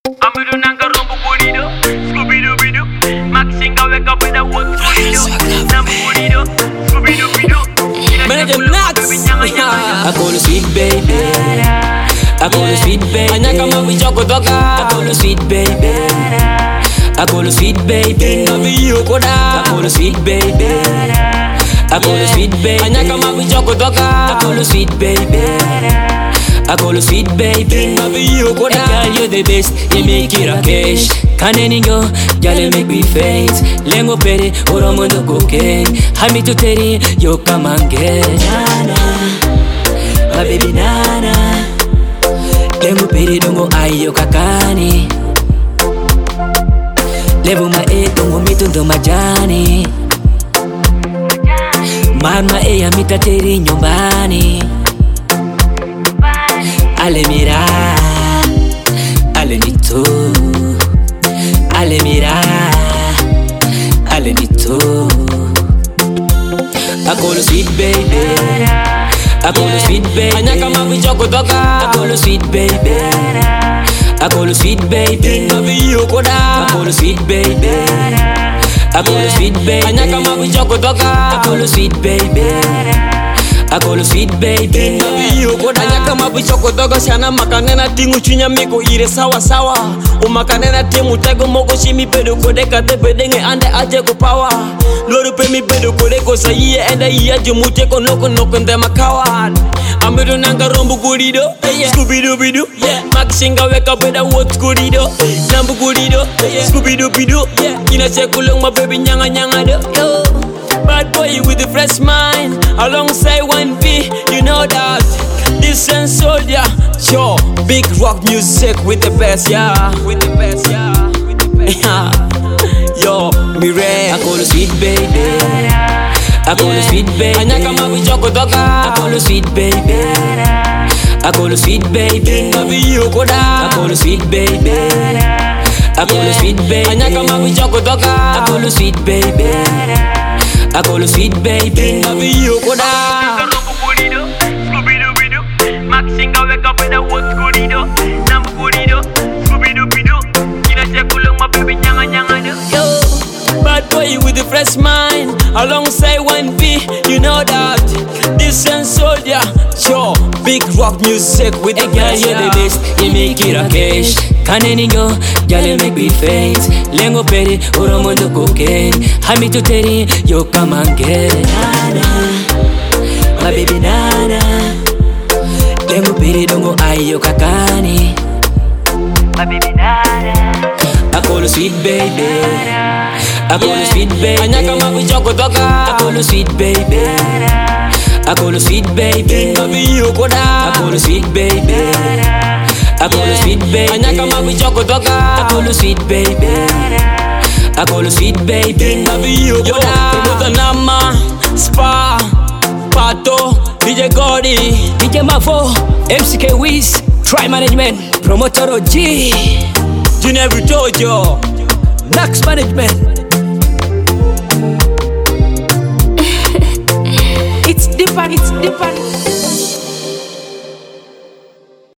Amiru nanga rombo burido, Scooby-Doo-Doo. Maxinga wake up with a what burido, Nambu burido, Scooby-Doo-Doo. Manager Max, I call you sweet baby. I call you sweet baby. Anyaka mawi choko toka. I call you sweet baby. I call you sweet baby. Nabi yokoda. I call you sweet baby. I call you sweet baby. Anyaka mawi choko toka. I call you sweet baby. I call you sweet baby. Nabi yokoda. Girl, you're the best. You make it a cash. Kaneni yo, girl, you make me faint. Lengo pere, oromondo cocaine. Hami to teri, yo come and get Nana, my baby Nana. Lengo pere dongo ayo kakani. Levo ma e dongo mitundo majani. Mama e ya mitateri nyumbani. Ale mira, ale nito. Ale mira, ale nito. I call you sweet baby. I call you sweet baby. Anyaka mawi choko toka. I call you sweet baby. I call you sweet baby. Nabi yokoda. I call you sweet baby. I call you sweet baby. Anyaka mawi choko toka. I call you sweet baby. I call you sweet baby. Nabi yokoda. Anyaka mawi choko toka. Shana makanena tingu chunya miko ire sawa sawa. Umakanena timu tego moko shimi pedo kode kate bedenge ande aje ko power. Loru pe mi pedo kode ko sayi ende iya jumute ko noko nde makawan. Amiru nanga rombo gurido, Scooby-Doo-Doo. Maxinga wake up with a what gurido, Nambu gurido, Scooby-Doo-Doo. Ina chekulong my baby nyanga nyanga do. Yo, bad boy with a fresh mind, alongside 1V, you know that. This and soldier, sure. Big rock music with the best, yeah. With the best, yeah. With the best, yeah. Yo, me red. I call you sweet baby. I call you sweet baby. Anyaka mawi choko toka. I call you sweet baby. I call you sweet baby. Nabi yokoda. I call you sweet baby. I call you sweet baby. Anyaka mawi choko toka. I call you sweet baby. I call you sweet baby. Nabi yokoda. Maxinga wake up with a what gurido, Nambu gurido, Scooby-Doo-Doo. Ina chekulong my baby nyanga nyanga do. Yo, bad boy with a fresh mind, alongside 1V, you know that. This and soldier, sure. Big rock music with the girl, you're the best. You make it a cash. Kaneni yo, girl, you make me faint. Lengo peri, oromondo cocaine. Hami to teri, yo come and get Nana, my baby Nana. Lengo pere dongo ayo kakani. My baby Nana. I call you sweet baby. I call you sweet baby. Anyaka mawi choko toka. I call you sweet baby. I call you sweet baby. Nabi yokoda. I call you sweet baby. I call you sweet baby. Anyaka mawi choko toka. I call you sweet baby. I call you sweet baby. Nabi yokoda. Promoter Nama, Spa, Pato, DJ Gordy, DJ Mafo, MCK Wiz, Try Management, Promoter OG, Junior Vitojo, Nax Management. It's different.